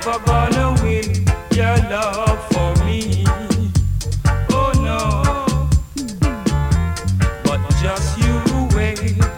never gonna win your love for me. Oh no, but just you wait.